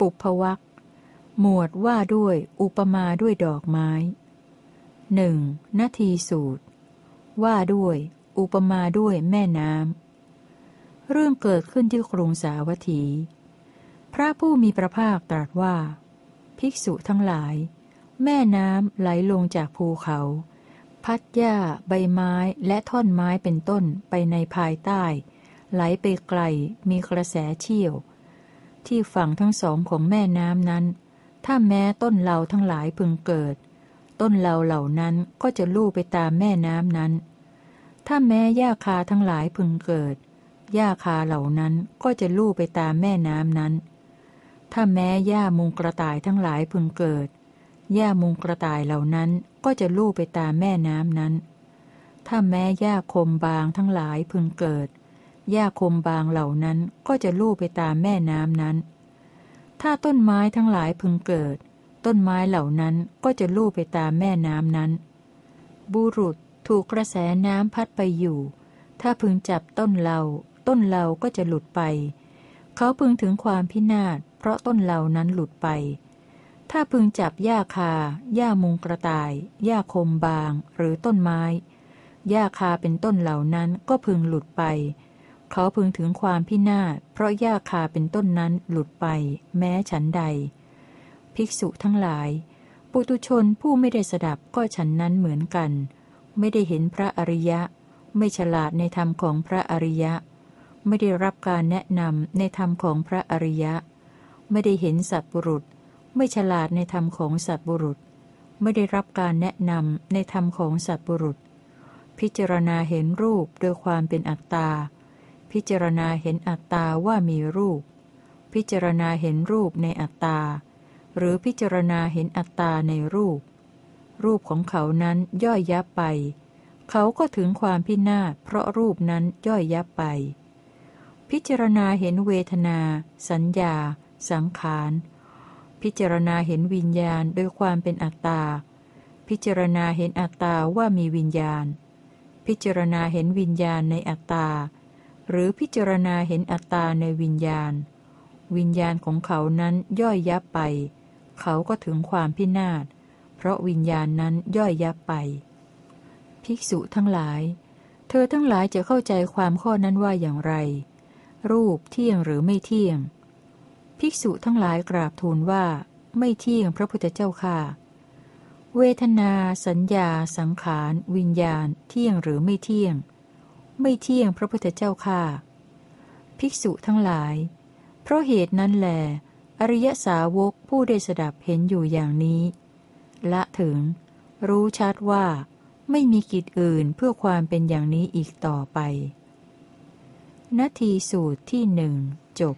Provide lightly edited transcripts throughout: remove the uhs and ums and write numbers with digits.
ปุพพวรรคหมวดว่าด้วยอุปมาด้วยดอกไม้หนึ่งนาทีสูตรว่าด้วยอุปมาด้วยแม่น้ำเรื่องเกิดขึ้นที่กรุงสาวัตถีพระผู้มีพระภาคตรัสว่าภิกษุทั้งหลายแม่น้ำไหลลงจากภูเขาพัดหญ้าใบไม้และท่อนไม้เป็นต้นไปในภายใต้ไหลไปไกลมีกระแสเชี่ยวที่ฝั่งทั้งสองของแม่น้ำนั้นถ้าแม้ต้นเหลาทั้งหลายพึงเกิดต้นเหลาเหล่านั้นก็จะลู่ไปตามแม่น้ำนั้นถ้าแม้หญ้าคาทั้งหลายพึงเกิดหญ้าคาเหล่านั้นก็จะลู่ไปตามแม่น้ำนั้นถ้าแม้หญ้ามุงกระต่ายทั้งหลายพึงเกิดหญ้ามุงกระต่ายเหล่านั้นก็จะลู่ไปตามแม่น้ำนั้นถ้าแม้หญ้าคมบางทั้งหลายพึงเกิดหญ้าคมบางเหล่านั้นก็จะลู่ไปตามแม่น้ำนั้นถ้าต้นไม้ทั้งหลายพึงเกิดต้นไม้เหล่านั้นก็จะลู่ไปตามแม่น้ำนั้นบุรุษถูกกระแสน้ำพัดไปอยู่ถ้าพึงจับต้นเหลาต้นเหลาก็จะหลุดไปเขาพึงถึงความพินาศเพราะต้นเหลานั้นหลุดไปถ้าพึงจับหญ้าคาหญ้ามุงกระต่ายหญ้าคมบางหรือต้นไม้หญ้าคาเป็นต้นเหล่านั้นก็พึงหลุดไปเขาพึงถึงความพินาศเพราะหญ้าคาเป็นต้นนั้นหลุดไปแม้ฉันใดภิกษุทั้งหลายปุถุชนผู้ไม่ได้สดับก็ฉันนั้นเหมือนกันไม่ได้เห็นพระอริยะไม่ฉลาดในธรรมของพระอริยะไม่ได้รับการแนะนำในธรรมของพระอริยะไม่ได้เห็นสัตบุรุษไม่ฉลาดในธรรมของสัตบุรุษไม่ได้รับการแนะนำในธรรมของสัตบุรุษพิจารณาเห็นรูปโดยความเป็นอัตตาพิจารณาเห็นอัตตาว่ามีรูปพิจารณาเห็นรูปในอัตตาหรือพิจารณาเห็นอัตตาในรูปรูปของเขานั้นย่อยยับไปเขาก็ถึงความพินาศเพราะรูปนั้นย่อยยับไปพิจารณาเห็นเวทนาสัญญาสังขารพิจารณาเห็นวิญญาณโดยความเป็นอัตตาพิจารณาเห็นอัตตาว่ามีวิญญาณพิจารณาเห็นวิญญาณในอัตตาหรือพิจารณาเห็นอัตตาในวิญญาณวิญญาณของเขานั้นย่อยยับไปเขาก็ถึงความพินาศเพราะวิญญาณนั้นย่อยยับไปภิกษุทั้งหลายเธอทั้งหลายจะเข้าใจความข้อนั้นว่าอย่างไรรูปเที่ยงหรือไม่เที่ยงภิกษุทั้งหลายกราบทูลว่าไม่เที่ยงพระพุทธเจ้าค่ะเวทนาสัญญาสังขารวิญญาณเที่ยงหรือไม่เที่ยงไม่เที่ยงพระพุทธเจ้าค่ะภิกษุทั้งหลายเพราะเหตุนั้นแลอริยสาวกผู้ได้สดับเห็นอยู่อย่างนี้ละถึงรู้ชัดว่าไม่มีกิจอื่นเพื่อความเป็นอย่างนี้อีกต่อไปนาทีสูตรที่หนึ่งจบ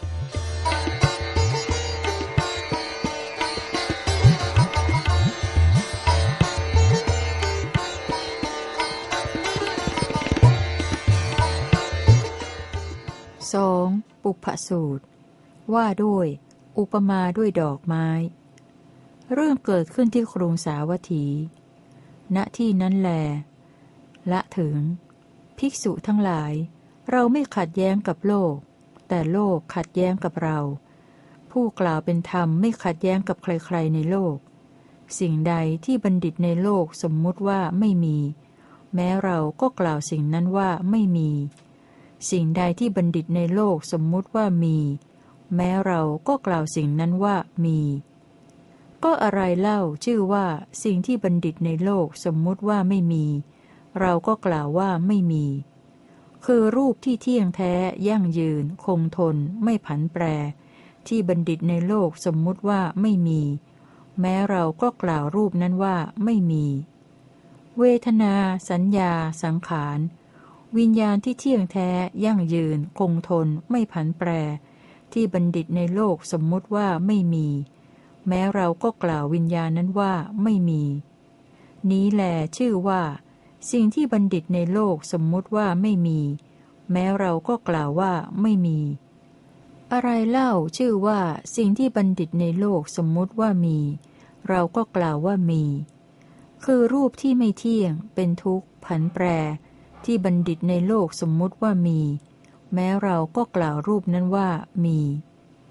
2. ปุพพสูตรว่าด้วยอุปมาด้วยดอกไม้เรื่องเกิดขึ้นที่กรุงสาวัตถี ณที่นั้นแลละถึงภิกษุทั้งหลายเราไม่ขัดแย้งกับโลกแต่โลกขัดแย้งกับเราผู้กล่าวเป็นธรรมไม่ขัดแย้งกับใครๆในโลกสิ่งใดที่บัณฑิตในโลกสมมุติว่าไม่มีแม้เราก็กล่าวสิ่งนั้นว่าไม่มีสิ่งใดที่บัณฑิตในโลกสมมุติว่ามีแม้เราก็กล่าวสิ่งนั้นว่ามีก็อะไรเล่าชื่อว่าสิ่งที่บัณฑิตในโลกสมมุติว่าไม่มีเราก็กล่าวว่าไม่มีคือรูปที่เที่ยงแท้ยั่งยืนคงทนไม่ผันแปรที่บัณฑิตในโลกสมมุติว่าไม่มีแม้เราก็กล่าวรูปนั้นว่าไม่มีเวทนาสัญญาสังขารวิญญาณที่เที่ยงแท้ยั่งยืนคงทนไม่ผันแปรที่บัณฑิตในโลกสมมุติว่าไม่มีแม้เราก็กล่าววิญญาณนั้นว่าไม่มีนี้แลชื่อว่าสิ่งที่บัณฑิตในโลกสมมุติว่าไม่มีแม้เราก็กล่าวว่าไม่มีอะไรเล่าชื่อว่าสิ่งที่บัณฑิตในโลกสมมุติว่ามีเราก็กล่าวว่ามีคือรูปที่ไม่เที่ยงเป็นทุกข์ผันแปรที่บัณฑิตในโลกสมมุติว่ามีแม้เราก็กล่าวรูปนั้นว่ามี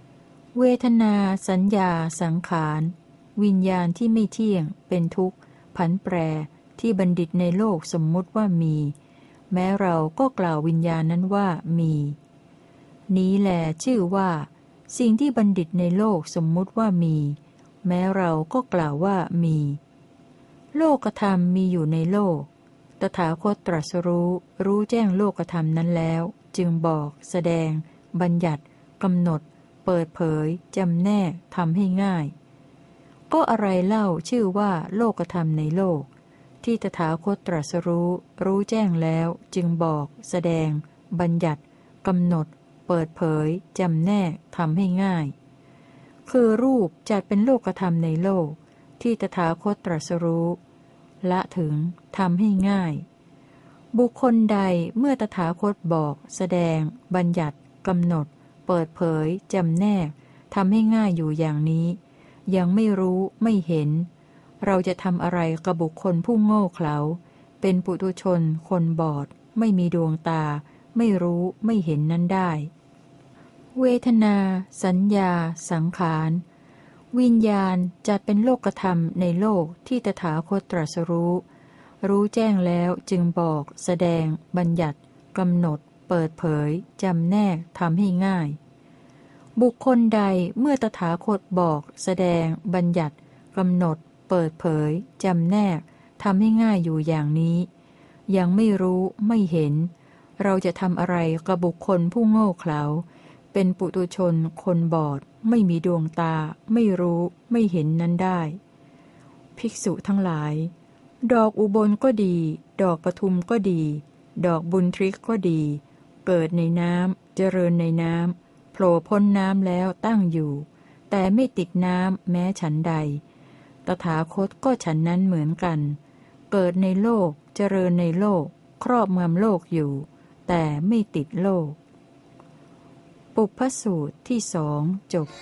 เวทนาสัญญาสังขารวิญญาณที่ไม่เที่ยงเป็นทุกข์ผันแปรที่บัณฑิตในโลกสมมุติว่ามีแม้เราก็กล่าววิญญาณนั้นว่ามีนี้แหละชื่อว่าสิ่งที่บัณฑิตในโลกสมมุติว่ามีแม้เราก็กล่าวว่ามีโลกธรรมมีอยู่ในโลกตถาคตตรัสรู้แจ้งโลกธรรมนั้นแล้วจึงบอกแสดงบัญญัติกำหนดเปิดเผยจำแนกทำให้ง่ายก็อะไรเล่าชื่อว่าโลกธรรมในโลกที่ตถาคตตรัสรู้แจ้งแล้วจึงบอกแสดงบัญญัติกำหนดเปิดเผยจำแนกทำให้ง่ายคือรูปจัดเป็นโลกธรรมในโลกที่ตถาคตตรัสรู้ละถึงทำให้ง่ายบุคคลใดเมื่อตถาคตบอกแสดงบัญญัติกำหนดเปิดเผยจำแนกทำให้ง่ายอยู่อย่างนี้ยังไม่รู้ไม่เห็นเราจะทำอะไรกับบุคคลผู้โง่เขลาเป็นปุถุชนคนบอดไม่มีดวงตาไม่รู้ไม่เห็นนั้นได้เวทนาสัญญาสังขารวิญญาณจัดเป็นโลกธรรมในโลกที่ตถาคตตรัสรู้แจ้งแล้วจึงบอกแสดงบัญญัติกำหนดเปิดเผยจำแนกทำให้ง่ายบุคคลใดเมื่อตถาคตบอกแสดงบัญญัติกำหนดเปิดเผยจำแนกทำให้ง่ายอยู่อย่างนี้ยังไม่รู้ไม่เห็นเราจะทำอะไรกับบุคคลผู้โง่เขลาเป็นปุถุชนคนบอดไม่มีดวงตาไม่รู้ไม่เห็นนั้นได้ภิกษุทั้งหลายดอกอุบลก็ดีดอกปทุมก็ดีดอกบุญทริกก็ดีเกิดในน้ำเจริญในน้ำโผล่พ้นน้ำแล้วตั้งอยู่แต่ไม่ติดน้ำแม้ฉันใดตถาคตก็ฉันนั้นเหมือนกันเกิดในโลกเจริญในโลกครอบงำโลกอยู่แต่ไม่ติดโลกปุพพสูตรที่สองจบ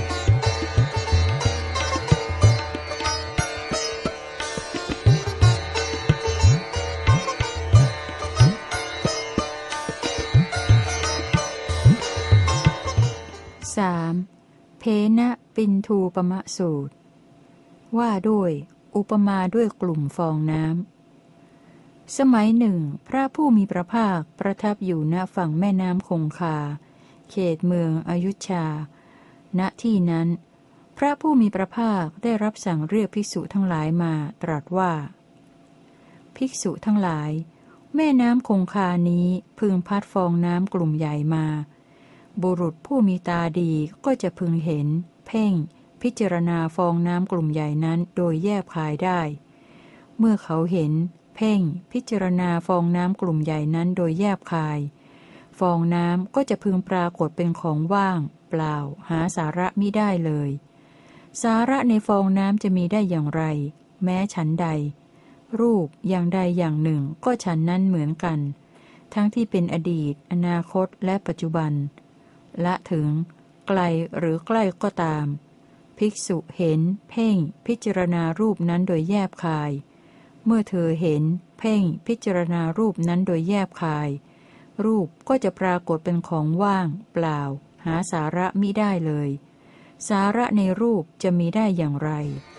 3. เพนะปินทูปมะสูตรว่าด้วยอุปมาด้วยกลุ่มฟองน้ำสมัยหนึ่งพระผู้มีพระภาคประทับอยู่ณฝั่งแม่น้ำคงคาเขตเมืองอยุธยาณที่นั้นพระผู้มีพระภาคได้รับสั่งเรียกภิกษุทั้งหลายมาตรัสว่าภิกษุทั้งหลายแม่น้ำคงคานี้พึงพัดฟองน้ำกลุ่มใหญ่มาบุรุษผู้มีตาดีก็จะพึงเห็นเพ่งพิจารณาฟองน้ำกลุ่มใหญ่นั้นโดยแยบคายได้เมื่อเขาเห็นเพ่งพิจารณาฟองน้ำกลุ่มใหญ่นั้นโดยแยบคายฟองน้ำก็จะพึงปรากฏเป็นของว่างเปล่าหาสาระมิได้เลยสาระในฟองน้ำจะมีได้อย่างไรแม้ฉันใดรูปอย่างใดอย่างหนึ่งก็ฉันนั้นเหมือนกันทั้งที่เป็นอดีตอนาคตและปัจจุบันละถึงไกลหรือใกล้ก็ตามภิกษุเห็นเพ่งพิจารณารูปนั้นโดยแยบคายเมื่อเธอเห็นเพ่งพิจารณารูปนั้นโดยแยบคายรูปก็จะปรากฏเป็นของว่างเปล่าหาสาระมิได้เลยสาระในรูปจะมีได้อย่างไร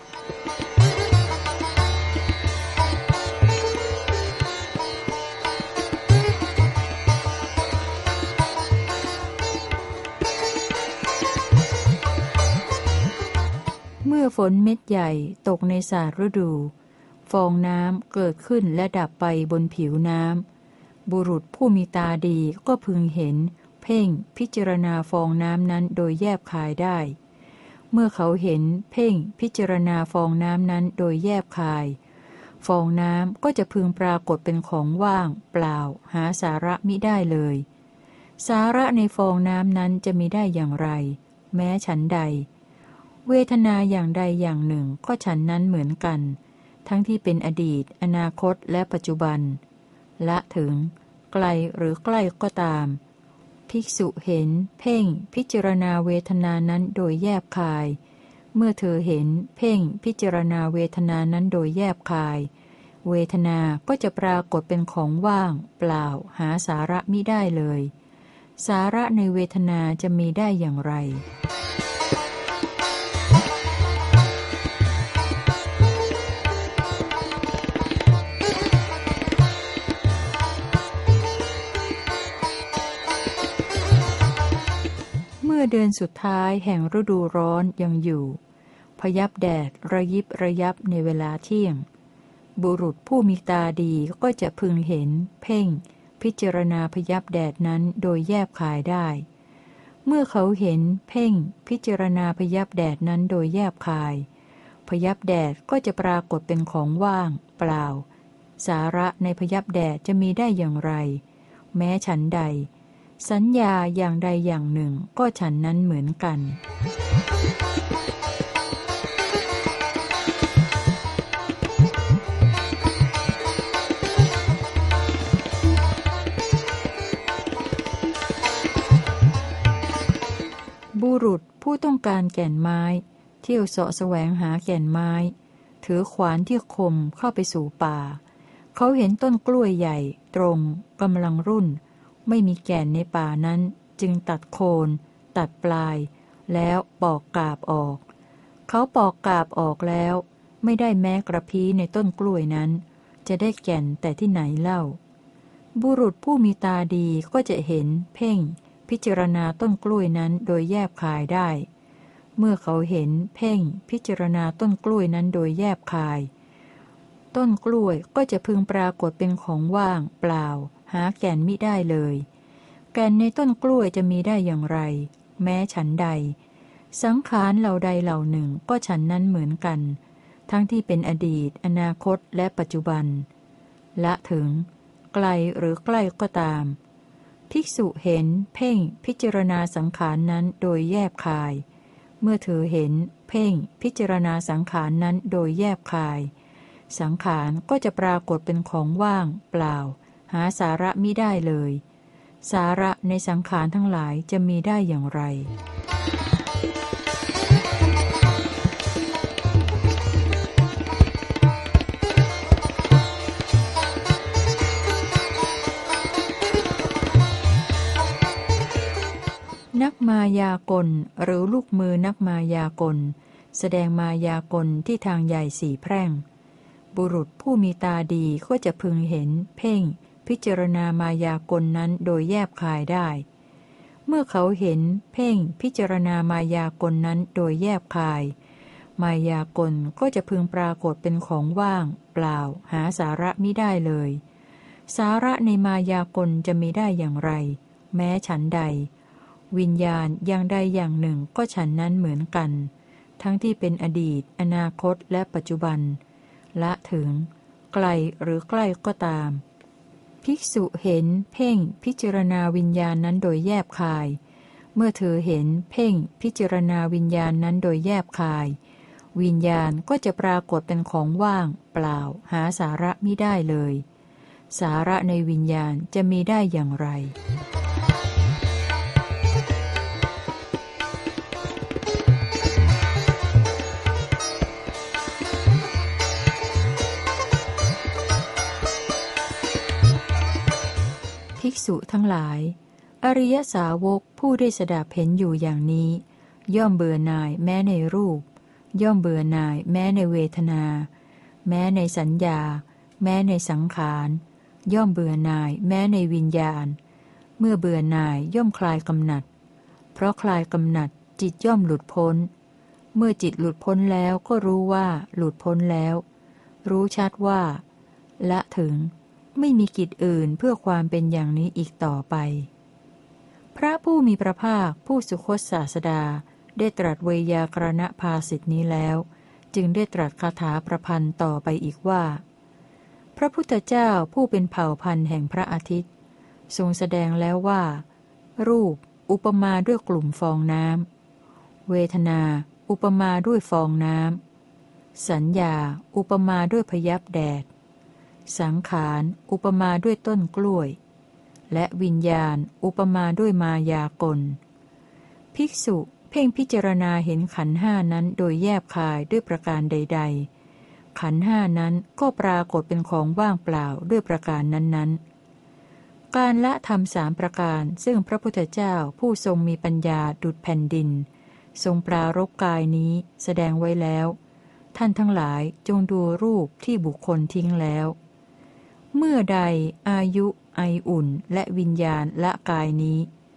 เมื่อฝนเม็ดใหญ่ตกในศาสตร์ฤดูฟองน้ำเกิดขึ้นและดับไปบนผิวน้ำบุรุษผู้มีตาดีก็พึงเห็นเพ่งพิจารณาฟองน้ำนั้นโดยแยบคายได้เมื่อเขาเห็นเพ่งพิจารณาฟองน้ำนั้นโดยแยบคายฟองน้ำก็จะพึงปรากฏเป็นของว่างเปล่าหาสาระมิได้เลยสาระในฟองน้ำนั้นจะมีได้อย่างไรแม้ฉันใดเวทนาอย่างใดอย่างหนึ่งก็ฉันนั้นเหมือนกันทั้งที่เป็นอดีตอนาคตและปัจจุบันละถึงไกลหรือใกล้ก็ตามภิกษุเห็นเพ่งพิจารณาเวทนานั้นโดยแยบคายเมื่อเธอเห็นเพ่งพิจารณาเวทนานั้นโดยแยบคายเวทนาก็จะปรากฏเป็นของว่างเปล่าหาสาระมิได้เลยสาระในเวทนาจะมีได้อย่างไรมื่อเดือนสุดท้ายแห่งฤดูร้อนยังอยู่พยับแดดระยิบระยับในเวลาเที่ยงบุรุษผู้มีตาดีก็จะพึงเห็นเพ่งพิจารณาพยับแดดนั้นโดยแยบคายได้เมื่อเขาเห็นเพ่งพิจารณาพยับแดดนั้นโดยแยบคายพยับแดดก็จะปรากฏเป็นของว่างเปล่าสาระในพยับแดดจะมีได้อย่างไรแม้ฉันใดสัญญาอย่างใดอย่างหนึ่งก็ฉันนั้นเหมือนกันบุรุษผู้ต้องการแก่นไม้เที่ยวเสาะแสวงหาแก่นไม้ถือขวานที่คมเข้าไปสู่ป่าเขาเห็นต้นกล้วยใหญ่ตรงกำลังรุ่นไม่มีแก่นในป่านั้นจึงตัดโคนตัดปลายแล้วปอกกาบออกเขาปอกกาบออกแล้วไม่ได้แม้กระพี้ในต้นกล้วยนั้นจะได้แก่นแต่ที่ไหนเล่าบุรุษผู้มีตาดีก็จะเห็นเพ่งพิจารณาต้นกล้วยนั้นโดยแยบคายได้เมื่อเขาเห็นเพ่งพิจารณาต้นกล้วยนั้นโดยแยบคายต้นกล้วยก็จะพึงปรากฏเป็นของว่างเปล่าหาแก่นมิได้เลยแก่นในต้นกล้วยจะมีได้อย่างไรแม้ฉันใดสังขารเหล่าใดเหล่าหนึ่งก็ฉันนั้นเหมือนกันทั้งที่เป็นอดีตอนาคตและปัจจุบันละถึงไกลหรือใกล้ก็ตามภิกษุเห็นเพ่งพิจารณาสังขารนั้นโดยแยบคายเมื่อเธอเห็นเพ่งพิจารณาสังขารนั้นโดยแยบคายสังขารก็จะปรากฏเป็นของว่างเปล่าหาสาระมิได้เลยสาระในสังขารทั้งหลายจะมีได้อย่างไรนักมายากลหรือลูกมือนักมายากลแสดงมายากลที่ทางใหญ่สี่แพร่งบุรุษผู้มีตาดีก็จะพึงเห็นเพ่งพิจารณามายากลนั้นโดยแยบคายได้เมื่อเขาเห็นเพ่งพิจารณามายากลนั้นโดยแยบคายมายากลก็จะพึงปรากฏเป็นของว่างเปล่าหาสาระมิได้เลยสาระในมายากลจะมีได้อย่างไรแม้ฉันใดวิญญาณอย่างใดอย่างหนึ่งก็ฉันนั้นเหมือนกันทั้งที่เป็นอดีตอนาคตและปัจจุบันละถึงไกลหรือใกล้ก็ตามภิกษุเห็นเพ่งพิจารณาวิญญาณนั้นโดยแยบคายเมื่อเธอเห็นเพ่งพิจารณาวิญญาณนั้นโดยแยบคายวิญญาณก็จะปรากฏเป็นของว่างเปล่าหาสาระมิได้เลยสาระในวิญญาณจะมีได้อย่างไรภิกษุทั้งหลายอริยสาวกผู้ได้สดับเห็นอยู่อย่างนี้ย่อมเบื่อหน่ายแม้ในรูปย่อมเบื่อหน่ายแม้ในเวทนาแม้ในสัญญาแม้ในสังขารย่อมเบื่อหน่ายแม้ในวิญญาณเมื่อเบื่อหน่ายย่อมคลายกำหนัดเพราะคลายกำหนัดจิตย่อมหลุดพ้นเมื่อจิตหลุดพ้นแล้วก็รู้ว่าหลุดพ้นแล้วรู้ชัดว่าละถึงไม่มีกิจอื่นเพื่อความเป็นอย่างนี้อีกต่อไปพระผู้มีพระภาคผู้สุคตศาสดาได้ตรัสเวยากรณภาสิทธินี้แล้วจึงได้ตรัสคาถาประพันธ์ต่อไปอีกว่าพระพุทธเจ้าผู้เป็นเผ่าพันธุ์แห่งพระอาทิตย์ทรงแสดงแล้วว่ารูปอุปมาด้วยกลุ่มฟองน้ำเวทนาอุปมาด้วยฟองน้ำสัญญาอุปมาด้วยพยับแดดสังขารอุปมาด้วยต้นกล้วยและวิญญาณอุปมาด้วยมายากลภิกษุเพ่งพิจารณาเห็นขันธ์ห้านั้นโดยแยบคายด้วยประการใดๆขันธ์ห้านั้นก็ปรากฏเป็นของว่างเปล่าด้วยประการนั้นๆการละธรรมสามประการซึ่งพระพุทธเจ้าผู้ทรงมีปัญญาดุจแผ่นดินทรงปรารภกายนี้แสดงไว้แล้วท่านทั้งหลายจงดูรูปที่บุคคลทิ้งแล้วเมื่อใดอายุไออุ่นและวิญญาณละกายนี้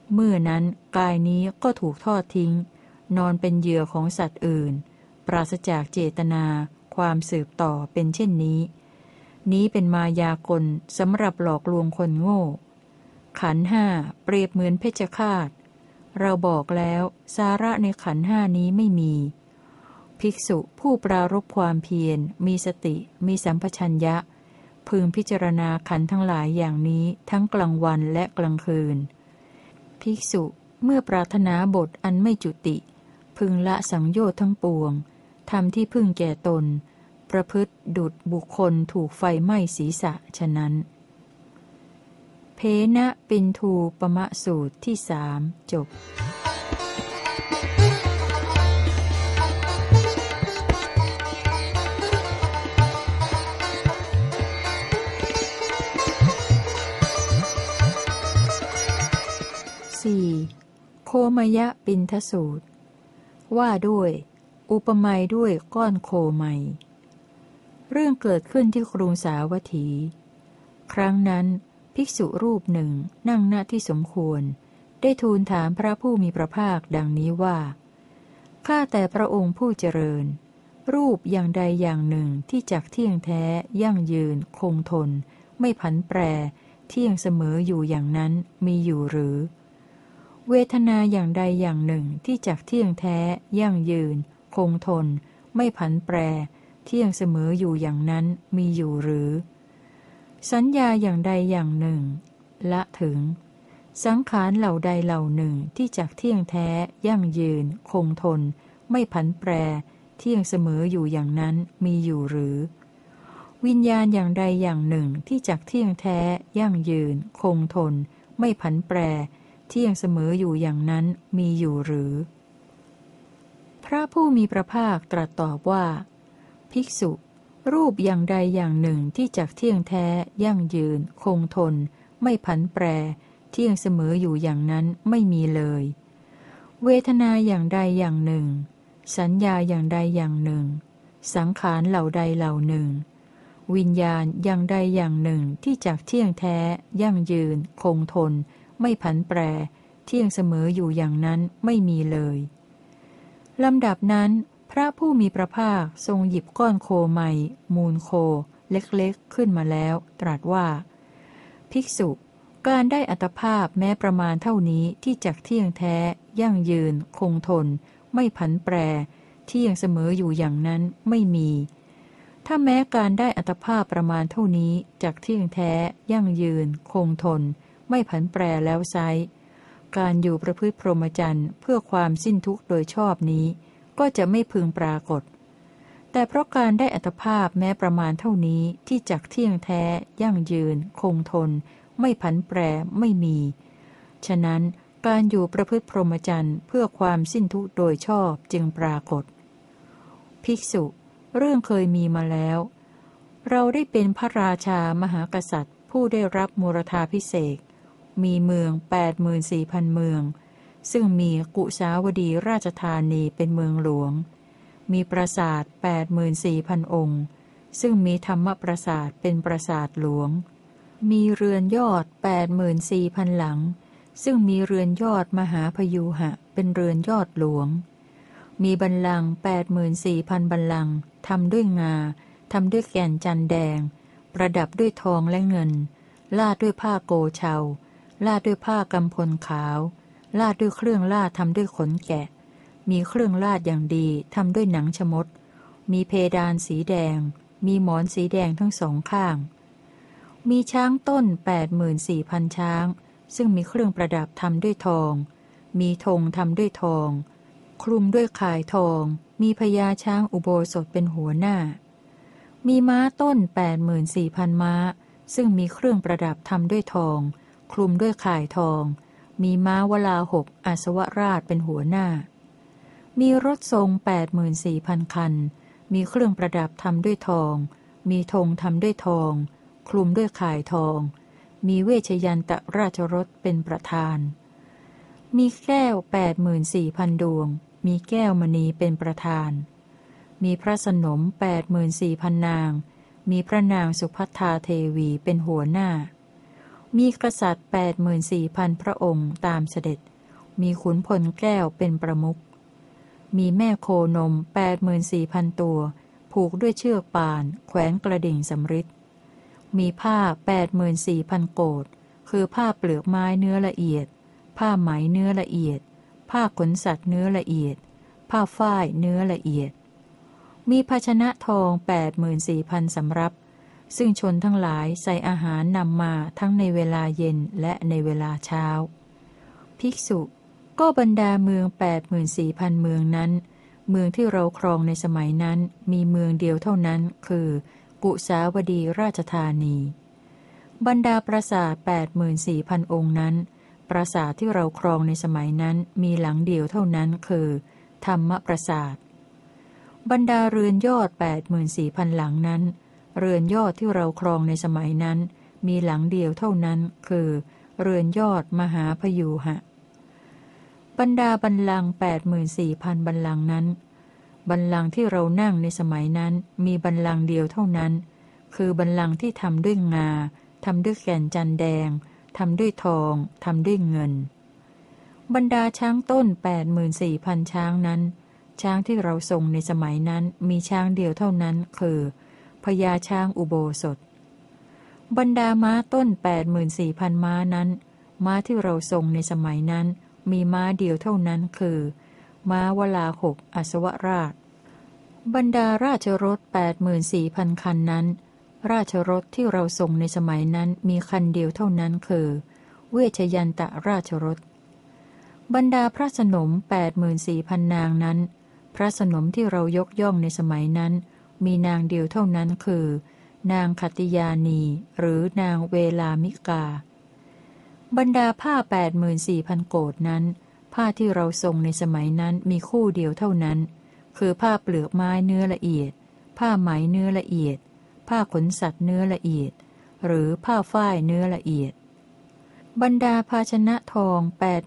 เมื่อนั้นกายนี้ก็ถูกทอดทิ้งนอนเป็นเหยื่อของสัตว์อื่นปราศจากเจตนาความสืบต่อเป็นเช่นนี้นี้เป็นมายากลสำหรับหลอกลวงคนโง่ขันธ์ห้าเปรียบเหมือนเพชฌฆาตเราบอกแล้วสาระในขันธ์ห้านี้ไม่มีภิกษุผู้ปรารภความเพียรมีสติมีสัมปชัญญะพึงพิจารณาขันธ์ทั้งหลายอย่างนี้ทั้งกลางวันและกลางคืนภิกษุเมื่อปรารถนาบทอันไม่จุติพึงละสังโยชน์ทั้งปวงทำที่พึ่งแก่ตนประพฤติดุจบุคคลถูกไฟไหม้ศีรษะฉะนั้นเพนะปินทูปมะสูตรที่สามจบโคมยะปินทสูตรว่าด้วยอุปมาด้วยก้อนโคไมเรื่องเกิดขึ้นที่กรุงสาวัตถีครั้งนั้นภิกษุรูปหนึ่งนั่งณที่สมควรได้ทูลถามพระผู้มีพระภาคดังนี้ว่าข้าแต่พระองค์ผู้เจริญรูปอย่างใดอย่างหนึ่งที่จักเที่ยงแท้ยั่งยืนคงทนไม่ผันแปรเที่ยงเสมออยู่อย่างนั้นมีอยู่หรือเวทนาอย่างใดอย่างหนึ่งที่จักเที่ยงแท้ยั่งยืนคงทนไม่ผันแปรเที่ยงเสมออยู่อย่างนั้นมีอยู่หรือสัญญาอย่างใดอย่างหนึ่งละถึงสังขารเหล่าใดเหล่าหนึ่งที่จักเที่ยงแท้ยั่งยืนคงทนไม่ผันแปรเที่ยงเสมออยู่อย่างนั้นมีอยู่หรือวิญญาณอย่างใดอย่างหนึ่งที่จักเที่ยงแท้ยั่งยืนคงทนไม่ผันแปรเที่ยงเสมออยู่อย่างนั้นมีอยู่หรือพระผู้มีพระภาคตรัสตอบว่าภิกษุรูปอย่างใดอย่างหนึ่งที่จักเที่ยงแท้ยั่งยืนคงทนไม่ผันแปรเที่ยงเสมออยู่อย่างนั้นไม่มีเลยเวทนาอย่างใดอย่างหนึ่งสัญญาอย่างใดอย่างหนึ่งสังขารเหล่าใดเหล่าหนึ่งวิญญาณอย่างใดอย่างหนึ่งที่จักเที่ยงแท้ยั่งยืนคงทนไม่ผันแปรเที่ยงเสมออยู่อย่างนั้นไม่มีเลยลำดับนั้นพระผู้มีพระภาคทรงหยิบก้อนโคไมมูลโคเล็กๆขึ้นมาแล้วตรัสว่าภิกษุการได้อัตภาพแม้ประมาณเท่านี้ที่จักเที่ยงแท้ยั่งยืนคงทนไม่ผันแปรเที่ยงเสมออยู่อย่างนั้นไม่มีถ้าแม้การได้อัตภาพประมาณเท่านี้จักเที่ยงแท้ยั่งยืนคงทนไม่ผันแปรแล้วไซร้การอยู่ประพฤติพรหมจรรย์เพื่อความสิ้นทุกข์โดยชอบนี้ก็จะไม่พึงปรากฏแต่เพราะการได้อัตภาพแม้ประมาณเท่านี้ที่จักเที่ยงแท้ยั่งยืนคงทนไม่ผันแปรไม่มีฉะนั้นการอยู่ประพฤติพรหมจรรย์เพื่อความสิ้นทุกข์โดยชอบจึงปรากฏภิกษุเรื่องเคยมีมาแล้วเราได้เป็นพระราชามหากษัตริย์ผู้ได้รับมูรธาภิเษกมีเมือง 84,000 เมืองซึ่งมีกุสาวดีราชธานีเป็นเมืองหลวงมีปราสาท 84,000 องค์ซึ่งมีธรรมปราสาทเป็นปราสาทหลวงมีเรือนยอด 84,000 หลังซึ่งมีเรือนยอดมหาพยูหะเป็นเรือนยอดหลวงมีบัลลังก์ 84,000 บัลลังก์ทำด้วยงาทำด้วยแก่นจันแดงประดับด้วยทองและเงินลาดด้วยผ้าโกเชาลาดด้วยผ้ากำพลขาวลาดด้วยเครื่องลาดทำด้วยขนแกะมีเครื่องลาดอย่างดีทำด้วยหนังชมดมีเพดานสีแดงมีหมอนสีแดงทั้งสองข้างมีช้างต้น 84,000 ช้างซึ่งมีเครื่องประดับทำด้วยทองมีธงทำด้วยทองคลุมด้วยข่ายทองมีพญาช้างอุโบสถเป็นหัวหน้ามีม้าต้น 84,000 ม้าซึ่งมีเครื่องประดับทำด้วยทองคลุมด้วยข่ายทองมีม้าวลาหกอาสวราชเป็นหัวหน้ามีรถทรง 84,000 คันมีเครื่องประดับทำด้วยทองมีธงทำด้วยทองคลุมด้วยข่ายทองมีเวชยันตราชรถเป็นประธานมีแก้ว 84,000 ดวงมีแก้วมณีเป็นประธานมีพระสนม 84,000 นางมีพระนางสุภัทธาเทวีเป็นหัวหน้ามีกษัตริย์84,000พระองค์ตามเสด็จมีขุนพลแก้วเป็นประมุขมีแม่โคนม84,000ตัวผูกด้วยเชือกป่านแขวนกระดิ่งสำริดมีผ้า84,000โกฏคือผ้าเปลือกไม้เนื้อละเอียดผ้าไหมเนื้อละเอียดผ้าขนสัตว์เนื้อละเอียดผ้าฝ้ายเนื้อละเอียดมีภาชนะทอง84,000สำรับซึ่งชนทั้งหลายใส่อาหารนำมาทั้งในเวลาเย็นและในเวลาเช้าภิกษุก็บรรดาเมือง84,000เมืองนั้นเมืองที่เราครองในสมัยนั้นมีเมืองเดียวเท่านั้นคือกุสาวดีราชธานีบรรดาปราสาท84,000องค์นั้นปราสาทที่เราครองในสมัยนั้นมีหลังเดียวเท่านั้นคือธรรมปราสาทบรรดาเรือนยอด84,000หลังนั้นเรือนยอดที่เราครองในสมัยนั้นมีหลังเดียวเท่านั้นคือเรือนยอดมหาพยูหะบรรดาบัลลังก์84,000บัลลังก์นั้นบัลลังก์ที่เรานั่งในสมัยนั้นมีบัลลังก์เดียวเท่านั้นคือบัลลังก์ที่ทำด้วยงาทำด้วยแก่นจันแดงทำด้วยทองทำด้วยเงินบรรดาช้างต้น84,000ช้างนั้นช้างที่เราทรงในสมัยนั้นมีช้างเดียวเท่านั้นคือพญาช้างอุโบสถบรรดาม้าต้น84,000ม้านั้นม้าที่เราทรงในสมัยนั้นมีม้าเดียวเท่านั้นคือม้าวลาหกอสวราชบรรดาราชรถ84,000คันนั้นราชรถที่เราทรงในสมัยนั้นมีคันเดียวเท่านั้นคือเวชยันตราชรถบรรดาพระสนม84,000นางนั้นพระสนมที่เรายกย่องในสมัยนั้นมีนางเดียวเท่านั้นคือนางขัตติยานีหรือนางเวลามิกาบรรดาผ้า84,000โกฏนั้นผ้าที่เราทรงในสมัยนั้นมีคู่เดียวเท่านั้นคือผ้าเปลือกไม้เนื้อละเอียดผ้าไหมเนื้อละเอียดผ้าขนสัตว์เนื้อละเอียดหรือผ้าฝ้ายเนื้อละเอียดบรรดาภาชนะทอง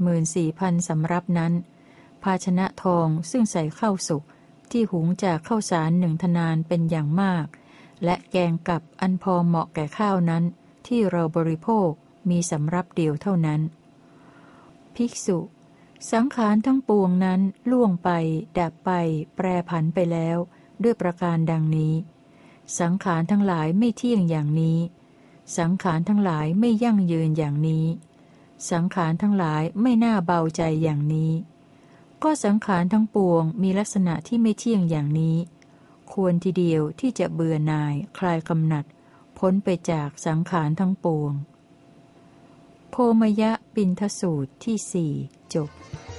84,000สำรับนั้นภาชนะทองซึ่งใส่ข้าวสุกที่หุงจากข้าวสารหนึ่งทนานเป็นอย่างมากและแกงกับอันพอเหมาะแก่ข้าวนั้นที่เราบริโภคมีสำรับเดียวเท่านั้นภิกษุสังขารทั้งปวงนั้นล่วงไปดับไปแปรผันไปแล้วด้วยประการดังนี้สังขารทั้งหลายไม่เที่ยงอย่างนี้สังขารทั้งหลายไม่ยั่งยืนอย่างนี้สังขารทั้งหลายไม่น่าเบาใจอย่างนี้ก็สังขารทั้งปวงมีลักษณะที่ไม่เที่ยงอย่างนี้ควรทีเดียวที่จะเบื่อหน่ายคลายกำหนัดพ้นไปจากสังขารทั้งปวงโคมยะปิณฑสูตรที่สี่จบ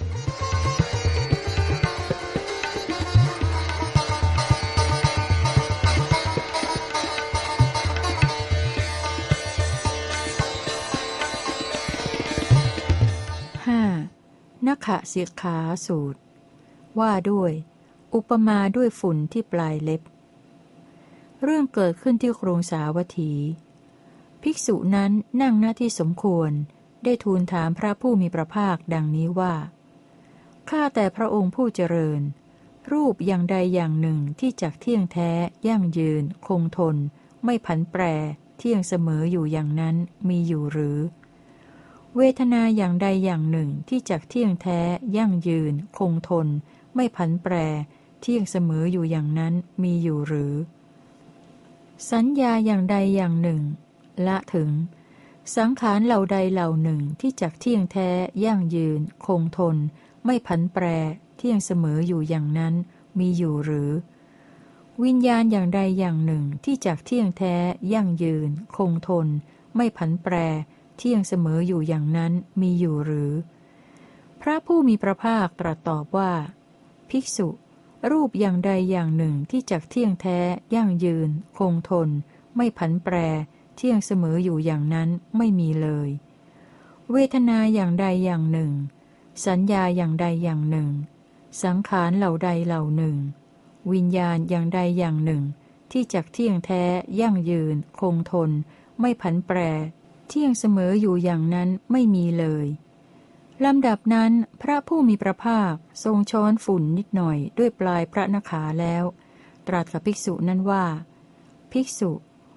นักขสิกขาสูตรว่าด้วยอุปมาด้วยฝุ่นที่ปลายเล็บเรื่องเกิดขึ้นที่กรุงสาวัตถีภิกษุนั้นนั่งหน้าที่สมควรได้ทูลถามพระผู้มีพระภาคดังนี้ว่าข้าแต่พระองค์ผู้เจริญรูปอย่างใดอย่างหนึ่งที่จักเที่ยงแท้ยั่งยืนคงทนไม่ผันแปรเที่ยงเสมออยู่อย่างนั้นมีอยู่หรือเวทนาอย่างใดอย่างหนึ่งที่จักเที่ยงแท้ยั่งยืนคงทนไม่ผันแปรเที่ยงเสมออยู่อย่างนั้นมีอยู่หรือสัญญาอย่างใดอย่างหนึ่งละถึงสังขารเหล่าใดเหล่าหนึ่งที่จักเที่ยงแท้ยั่งยืนคงทนไม่ผันแปรเที่ยงเสมออยู่อย่างนั้นมีอยู่หรือวิญญาณอย่างใดอย่างหนึ่งที่จักเที่ยงแท้ยั่งยืนคงทนไม่ผันแปรเที่ยงเสมออยู่อย่างนั้นมีอยู่หรือพระผู้มีพระภาคตรัสตอบว่าภิกษุรูปอย่างใดอย่างหนึ่งที่จักเที่ยงแท้ยั่งยืนคงทนไม่ผันแปรเที่ยงเสมออยู่อย่างนั้นไม่มีเลยเวทนาอย่างใดอย่างหนึ่งสัญญาอย่างใดอย่างหนึ่งสังขารเหล่าใดเหล่าหนึ่งวิญญาณอย่างใดอย่างหนึ่งที่จักเที่ยงแท้ยั่งยืนคงทนไม่ผันแปรเที่ยงเสมออยู่อย่างนั้นไม่มีเลยลำดับนั้นพระผู้มีพระภาคทรงช้อนฝุ่นนิดหน่อยด้วยปลายพระนขาแล้วตรัสกับภิกษุนั้นว่าภิกษุ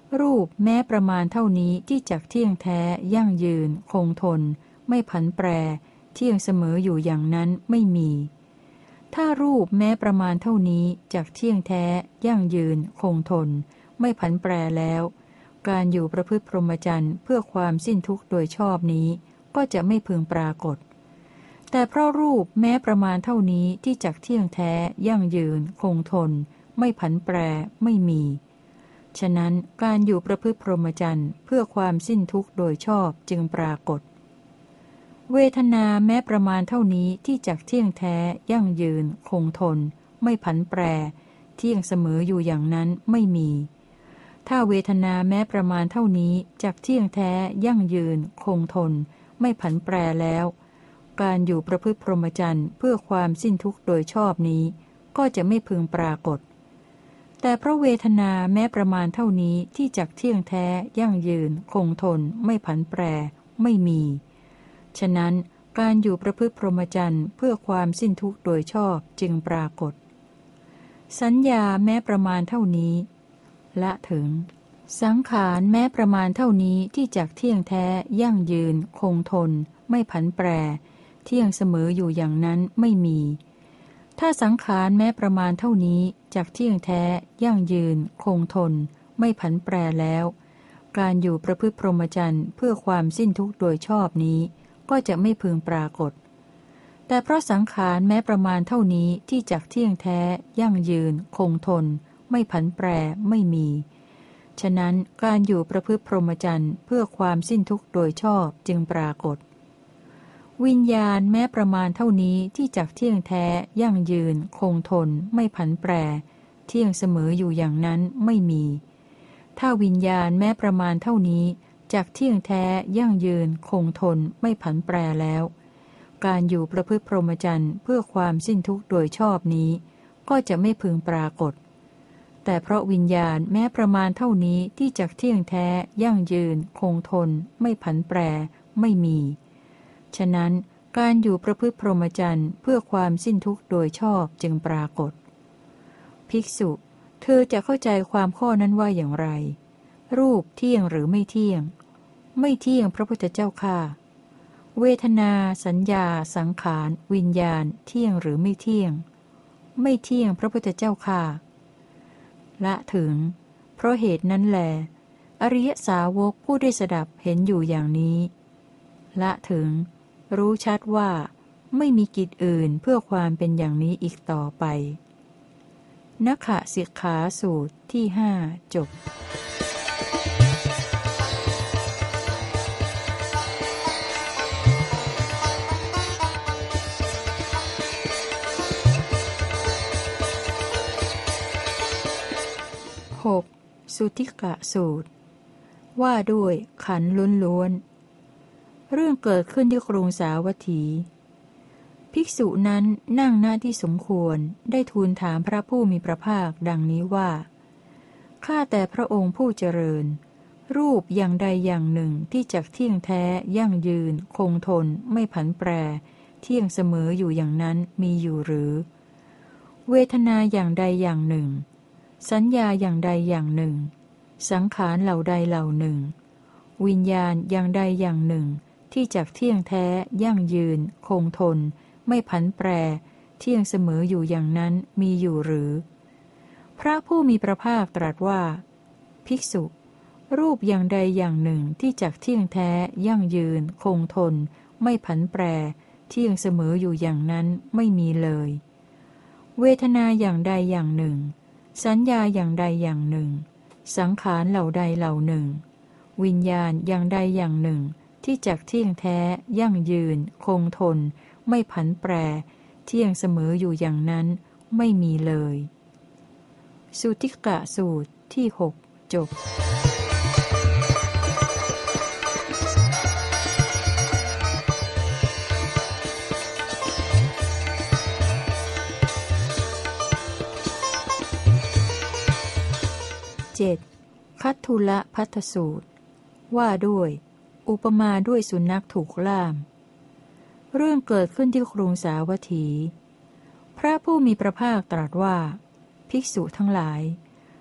รูปแม้ประมาณเท่านี้ที่จักเที่ยงแท้ยั่งยืนคงทนไม่ผันแปรเที่ยงเสมออยู่อย่างนั้นไม่มี ถ้ารูปแม้ประมาณเท่านี้จักเที่ยงแท้ยั่งยืนคงทนไม่ผันแปรแล้วการอยู่ประพฤติพรหมจรรย์เพื่อความสิ้นทุกข์โดยชอบนี้ก็จะไม่พึงปรากฏแต่เพราะรูปแม้ประมาณเท่านี้ที่จักเที่ยงแท้ยั่งยืนคงทนไม่ผันแปรไม่มีฉะนั้นการอยู่ประพฤติพรหมจรรย์เพื่อความสิ้นทุกข์โดยชอบจึงปรากฏเวทนาแม้ประมาณเท่านี้ที่จักเที่ยงแท้ยั่งยืนคงทนไม่ผันแปรเที่ยงเสมออยู่อย่างนั้นไม่มีถ้าเวทนาแม้ประมาณเท่านี้จักเที่ยงแท้ยั่งยืนคงทนไม่ผันแปรแล้วการอยู่ประพฤติพรหมจรรย์เพื่อความสิ้นทุกข์โดยชอบนี้ก็จะไม่พึงปรากฏแต่เพราะเวทนาแม้ประมาณเท่านี้ที่จักเที่ยงแท้ยั่งยืนคงทนไม่ผันแปรไม่มีฉะนั้นการอยู่ประพฤติพรหมจรรย์เพื่อความสิ้นทุกข์โดยชอบจึงปรากฏสัญญาแม้ประมาณเท่านี้ละถึงสังขารแม้ประมาณเท่านี้ที่จักเที่ยงแท้ยั่งยืนคงทนไม่ผันแปรเที่ยงเสมออยู่อย่างนั้นไม่มีถ้าสังขารแม้ประมาณเท่านี้จักเที่ยงแท้ยั่งยืนคงทนไม่ผันแปรแล้วการอยู่ประพฤติพรหมจรรย์เพื่อความสิ้นทุกข์โดยชอบนี้ก็จะไม่พึงปรากฏแต่เพราะสังขารแม้ประมาณเท่านี้ที่จักเที่ยงแท้ยั่งยืนคงทนไม่ผันแปรไม่มีฉะนั้นการอยู่ประพฤติพรหมจรรย์เพื่อความสิ้นทุกข์โดยชอบจึงปรากฏวิญญาณแม้ประมาณเท่านี้ที่จักเที่ยงแท้ยั่งยืนคงทนไม่ผันแปรเที่ยงเสมออยู่อย่างนั้นไม่มีถ้าวิญญาณแม้ประมาณเท่านี้จักเที่ยงแท้ยั่งยืนคงทนไม่ผันแปรแล้วการอยู่ประพฤติพรหมจรรย์เพื่อความสิ้นทุกข์โดยชอบนี้ก็จะไม่พึงปรากฏแต่เพราะวิญญาณแม้ประมาณเท่านี้ที่จักเที่ยงแท้ยั่งยืนคงทนไม่ผันแปรไม่มีฉะนั้นการอยู่ประพฤติพรหมจรรย์เพื่อความสิ้นทุกข์โดยชอบจึงปรากฏภิกษุเธอจะเข้าใจความข้อนั้นว่าอย่างไรรูปเที่ยงหรือไม่เที่ยงไม่เที่ยงพระพุทธเจ้าข้าเวทนาสัญญาสังขารวิญญาณเที่ยงหรือไม่เที่ยงไม่เที่ยงพระพุทธเจ้าข้าละถึงเพราะเหตุนั้นแลอริยสาวกผู้ได้สดับเห็นอยู่อย่างนี้ละถึงรู้ชัดว่าไม่มีกิจอื่นเพื่อความเป็นอย่างนี้อีกต่อไปนักขสิกขาสูตรที่ห้าจบ6. สุทธิกะสูตรว่าด้วยขันธ์ล้วนๆเรื่องเกิดขึ้นที่กรุงสาวัตถีภิกษุนั้นนั่งหน้าที่สมควรได้ทูลถามพระผู้มีพระภาคดังนี้ว่าข้าแต่พระองค์ผู้เจริญรูปอย่างใดอย่างหนึ่งที่จักเที่ยงแท้ยั่งยืนคงทนไม่ผันแปรเที่ยงเสมออยู่อย่างนั้นมีอยู่หรือเวทนาอย่างใดอย่างหนึ่งสัญญาอย่างใดอย่างหนึ่งสังขารเหล่าใดเหล่าหนึ่งวิญญาณอย่างใดอย่างหนึ่งที่จักเที่ยงแท้ยั่งยืนคงทนไม่ผันแปรเที่ยงเสมออยู่อย่างนั้นมีอยู่หรือพระผู้มีพระภาคตรัสว่าภิกษุรูปอย่างใดอย่างหนึ่งที่จักเที่ยงแท้ยั่งยืนคงทนไม่ผันแปรเที่ยงเสมออยู่อย่างนั้นไม่มีเลยเวทนาอย่างใดอย่างหนึ่งสัญญาอย่างใดอย่างหนึ่งสังขารเหล่าใดเหล่าหนึ่งวิญญาณอย่างใดอย่างหนึ่งที่จักเที่ยงแท้ยั่งยืนคงทนไม่ผันแปรเที่ยงเสมออยู่อย่างนั้นไม่มีเลยสุทธิกะสูตรที่6จบ7. คัตทุละภัททสูตรว่าด้วยอุปมาด้วยสุนัขถูกล่ามเรื่องเกิดขึ้นที่กรุงสาวัตถีพระผู้มีพระภาคตรัสว่าภิกษุทั้งหลาย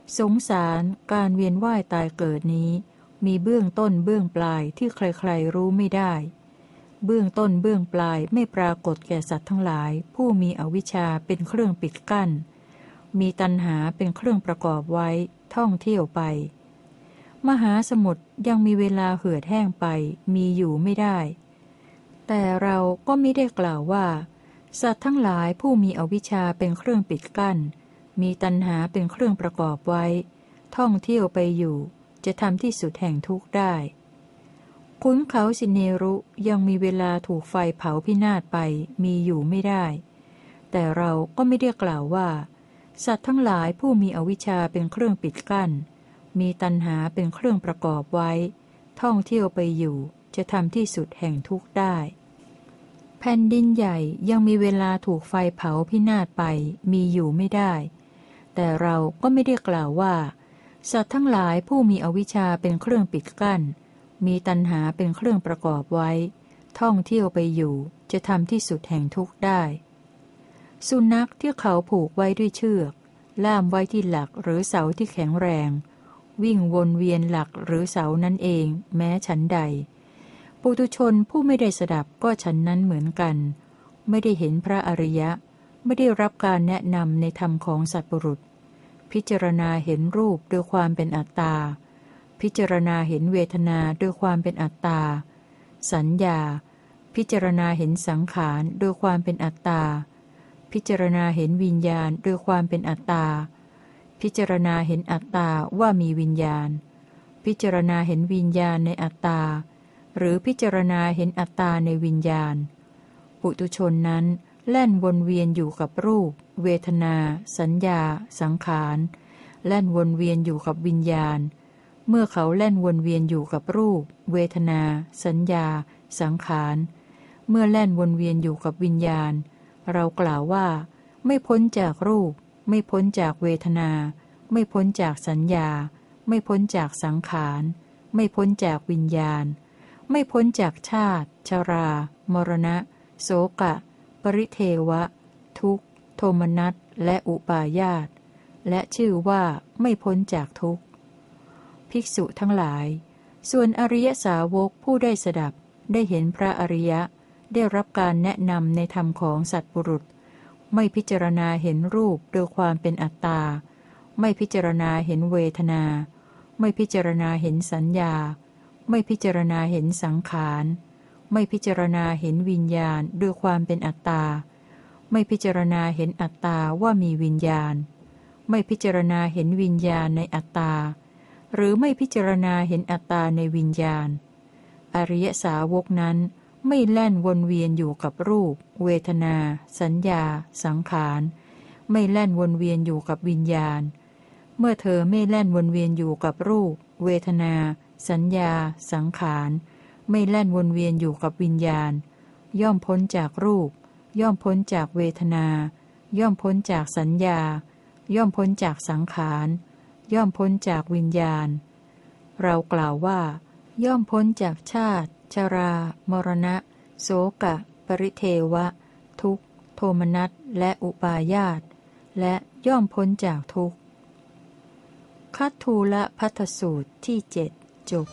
สงสารการเวียนว่ายตายเกิดนี้มีเบื้องต้นเบื้องปลายที่ใครๆรู้ไม่ได้เบื้องต้นเบื้องปลายไม่ปรากฏแก่สัตว์ทั้งหลายผู้มีอวิชชาเป็นเครื่องปิดกั้นมีตัณหาเป็นเครื่องประกอบไว้ท่องเที่ยวไปมหาสมุทรยังมีเวลาเหือดแห้งไปมีอยู่ไม่ได้แต่เราก็ไม่ได้กล่าวว่าสัตว์ทั้งหลายผู้มีอวิชชาเป็นเครื่องปิดกั้นมีตัณหาเป็นเครื่องประกอบไว้ท่องเที่ยวไปอยู่จะทำที่สุดแห่งทุกข์ได้ขุนเขาสิเนรุยังมีเวลาถูกไฟเผาพินาศไปมีอยู่ไม่ได้แต่เราก็ไม่ได้กล่าวว่าสัตว์ทั้งหลายผู้มีอวิชชาเป็นเครื่องปิดกั้นมีตัณหาเป็นเครื่องประกอบไว้ท่องเที่ยวไปอยู่จะทำที่สุดแห่งทุกข์ได้แผ่นดินใหญ่ยังมีเวลาถูกไฟเผาพินาศไปมีอยู่ไม่ได้แต่เราก็ไม่ได้กล่าวว่าสัตว์ทั้งหลายผู้มีอวิชชาเป็นเครื่องปิดกั้นมีตัณหาเป็นเครื่องประกอบไว้ท่องเที่ยวไปอยู่จะทำที่สุดแห่งทุกข์ได้สุนัขที่เขาผูกไว้ด้วยเชือกล่ามไว้ที่หลักหรือเสาที่แข็งแรงวิ่งวนเวียนหลักหรือเสานั่นเองแม้ฉันใดปุถุชนผู้ไม่ได้สดับก็ฉันนั้นเหมือนกันไม่ได้เห็นพระอริยะไม่ได้รับการแนะนำในธรรมของสัตว์บุรุษพิจารณาเห็นรูปโดยความเป็นอัตตาพิจารณาเห็นเวทนาโดยความเป็นอัตตาสัญญาพิจารณาเห็นสังขารโดยความเป็นอัตตาพิจารณาเห็นวิญญาณโดยความเป็นอัตตาพิจารณาเห็นอัตตาว่ามีวิญญาณพิจารณาเห็นวิญญาณในอัตตาหรือพิจารณาเห็นอัตตาในวิญญาณปุถุชนนั้นแล่นวนเวียนอยู่กับรูปเวทนาสัญญาสังขารแล่นวนเวียนอยู่กับวิญญาณเมื่อเขาแล่นวนเวียนอยู่กับรูปเวทนาสัญญาสังขารเมื่อแล่นวนเวียนอยู่กับวิญญาณเรากล่าวว่าไม่พ้นจากรูปไม่พ้นจากเวทนาไม่พ้นจากสัญญาไม่พ้นจากสังขารไม่พ้นจากวิญญาณไม่พ้นจากชาติชรามรณะโศกะปริเทวะทุกข์โทมนัสและอุปาญาตและชื่อว่าไม่พ้นจากทุกข์ภิกษุทั้งหลายส่วนอริยสาวกผู้ได้สดับได้เห็นพระอริยะได้รับการแนะนำในธรรมของสัตว์บุรุษไม่พิจารณาเห็นรูปโดยความเป็นอัตตาไม่พิจารณาเห็นเวทนาไม่พิจารณาเห็นสัญญาไม่พิจารณาเห็นสังขารไม่พิจารณาเห็นวิญญาณด้วยความเป็นอัตตาไม่พิจารณาเห็นอัตตาว่ามีวิญญาณไม่พิจารณาเห็นวิญญาณในอัตตาหรือไม่พิจารณาเห็นอัตตาในวิญญาณอริยสาวกนั้นไม่แล่นวนเวียนอยู่กับรูปเวทนาสัญญาสังขารไม่แล่นวนเวียนอยู่กับวิญญาณเมื่อเธอไม่แล่นวนเวียนอยู่กับรูปเวทนาสัญญาสังขารไม่แล่นวนเวียนอยู่กับวิญญาณย่อมพ้นจากรูปย่อมพ้นจากเวทนาย่อมพ้นจากสัญญาย่อมพ้นจากสังขารย่อมพ้นจากวิญญาณเรากล่าวว่าย่อมพ้นจากชาติชรามรณะโศกะปริเทวะทุกข์โทมนัสและอุปาญาตและย่อมพ้นจากทุกข์คัตทูลภัททสูตรที่เจ็ดจบ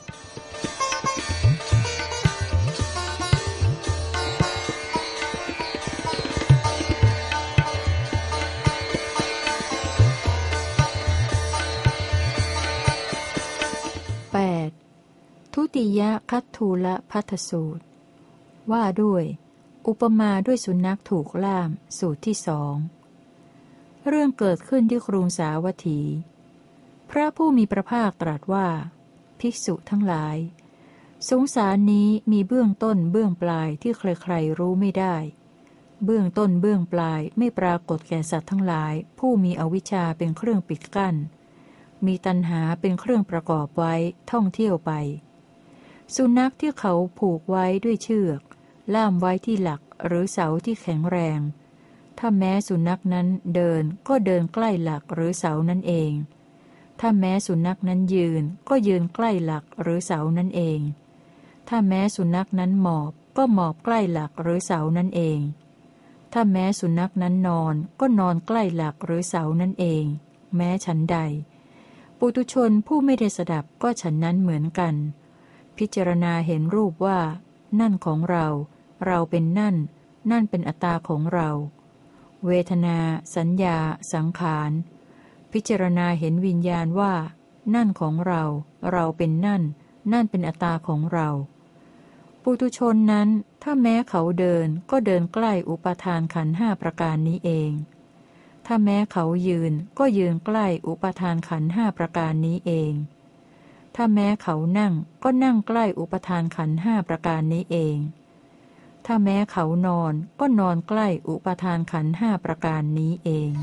ทุติยคัตทูลภัททสูตรว่าด้วยอุปมาด้วยสุนัขถูกล่ามสูตรที่สองเรื่องเกิดขึ้นที่กรุงสาวัตถีพระผู้มีพระภาคตรัสว่าภิกษุทั้งหลายสงสารนี้มีเบื้องต้นเบื้องปลายที่ใครๆรู้ไม่ได้เบื้องต้นเบื้องปลายไม่ปรากฏแก่สัตว์ทั้งหลายผู้มีอวิชชาเป็นเครื่องปิดกั้นมีตัณหาเป็นเครื่องประกอบไว้ท่องเที่ยวไปสุนัขที่เขาผูกไว้ด้วยเชือกล่ามไว้ที่หลักหรือเสาที่แข็งแรงถ้าแม้สุนัขนั้นเดินก็เดินใกล้หลักหรือเสานั่นเองถ้าแม้สุนัขนั้นยืนก็ยืนใกล้หลักหรือเสานั่นเองถ้าแม้สุนัขนั้นหมอบก็หมอบใกล้หลักหรือเสานั่นเองถ้าแม้สุนัขนั้นนอนก็นอนใกล้หลักหรือเสานั่นเองแม้ฉันใดปุถุชนผู้ไม่ได้สดับก็ฉันนั้นเหมือนกันพิจารณาเห็นรูปว่านั่นของเราเราเป็นนั่นนั่นเป็นอัตตาของเราเวทนาสัญญาสังขารพิจารณาเห็นวิญญาณว่านั่นของเราเราเป็นนั่นนั่นเป็นอัตตาของเราปุถุชนนั้นถ้าแม้เขาเดินก็เดินใกล้อุปาทานขันธ์ห้าประการนี้เองถ้าแม้เขายืนก็ยืนใกล้อุปาทานขันธ์ห้าประการนี้เองถ้าแม้เขานั่งก็นั่งใกล้อุปาทานขันธ์ห้าประการนี้เองถ้าแม้เขานอนก็นอนใกล้อุปาทานขันธ์ห้าประการนี้เอง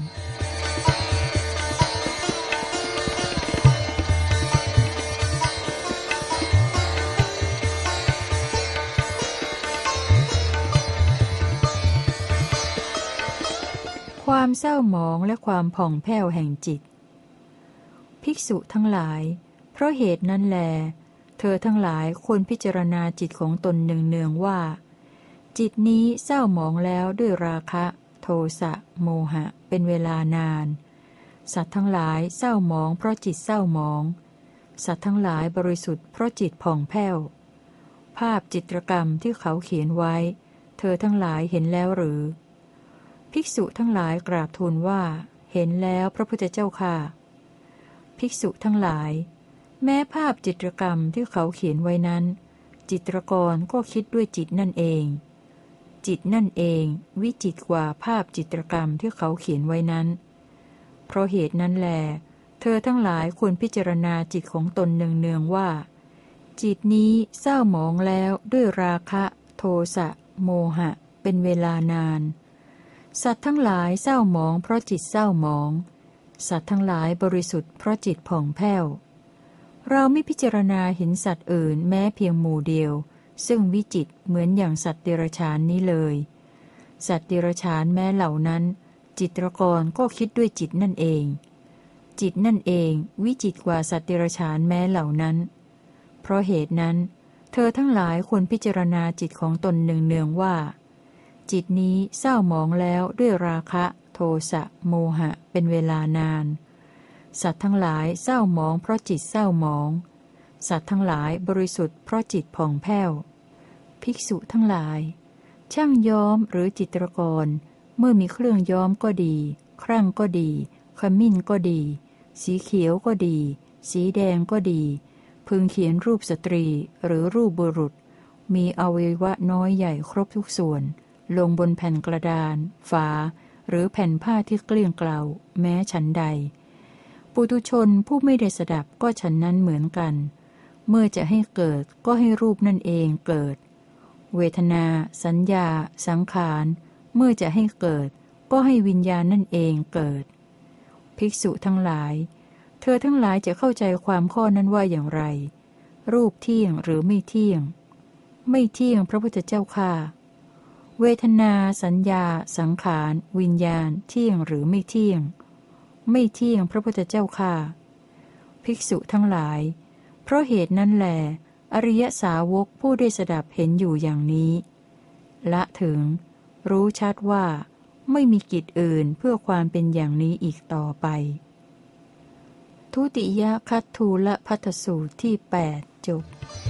ความเศร้าหมองและความผ่องแผ้วแห่งจิตภิกษุทั้งหลายเพราะเหตุนั้นแลเธอทั้งหลายควรพิจารณาจิตของตนเนืองๆว่าจิตนี้เศร้าหมองแล้วด้วยราคะโทสะโมหะเป็นเวลานานสัตว์ทั้งหลายเศร้าหมองเพราะจิตเศร้าหมองสัตว์ทั้งหลายบริสุทธิ์เพราะจิตผ่องแผ้วภาพจิตรกรรมที่เขาเขียนไว้เธอทั้งหลายเห็นแล้วหรือภิกษุทั้งหลายกราบทูลว่าเห็นแล้วพระพุทธเจ้าค่ะภิกษุทั้งหลายแม้ภาพจิตรกรรมที่เขาเขียนไว้นั้นจิตรกรก็คิดด้วยจิตนั่นเองจิตนั่นเองวิจิตรกว่าภาพจิตรกรรมที่เขาเขียนไว้นั้นเพราะเหตุนั้นแลเธอทั้งหลายควรพิจารณาจิตของตนเนืองๆว่าจิตนี้เศร้าหมองแล้วด้วยราคะโทสะโมหะเป็นเวลานานสัตว์ทั้งหลายเศร้าหมองเพราะจิตเศร้าหมองสัตว์ทั้งหลายบริสุทธิ์เพราะจิตผ่องแผ้วเราไม่พิจารณาเห็นสัตว์อื่นแม้เพียงหมู่เดียวซึ่งวิจิตรเหมือนอย่างสัตว์เดรัจฉานนี้เลยสัตว์เดรัจฉานแม้เหล่านั้นจิตรกรก็คิดด้วยจิตนั่นเองจิตนั่นเองวิจิตรกว่าสัตว์เดรัจฉานแม้เหล่านั้นเพราะเหตุนั้นเธอทั้งหลายควรพิจารณาจิตของตนเนืองๆว่าจิตนี้เศร้าหมองแล้วด้วยราคะโทสะโมหะเป็นเวลานานสัตว์ทั้งหลายเศร้าหมองเพราะจิตเศร้าหมองสัตว์ทั้งหลายบริสุทธิ์เพราะจิตผ่องแผ้วภิกษุทั้งหลายช่างย้อมหรือจิตรกรเมื่อมีเครื่องย้อมก็ดีครั่งก็ดีขมิ้นก็ดีสีเขียวก็ดีสีแดงก็ดีพึงเขียนรูปสตรีหรือรูปบุรุษมีอวัยวะน้อยใหญ่ครบทุกส่วนลงบนแผ่นกระดานฝาหรือแผ่นผ้าที่เกลี้ยงเกลาแม้ฉันใดปุถุชนผู้ไม่ได้สดับก็ฉันนั้นเหมือนกันเมื่อจะให้เกิดก็ให้รูปนั่นเองเกิดเวทนาสัญญาสังขารเมื่อจะให้เกิดก็ให้วิญญาณนั่นเองเกิดภิกษุทั้งหลายเธอทั้งหลายจะเข้าใจความข้อนั้นว่าอย่างไรรูปเที่ยงหรือไม่เที่ยงไม่เที่ยงพระพุทธเจ้าค่ะเวทนาสัญญาสังขารวิญญาณเที่ยงหรือไม่เที่ยงไม่เที่ยงพระพุทธเจ้าค่ะภิกษุทั้งหลายเพราะเหตุนั้นแลอริยสาวกผู้ได้สดับเห็นอยู่อย่างนี้ละถึงรู้ชัดว่าไม่มีกิจอื่นเพื่อความเป็นอย่างนี้อีกต่อไปทุติยคัตทูลภัททสูตรที่ 8 จบ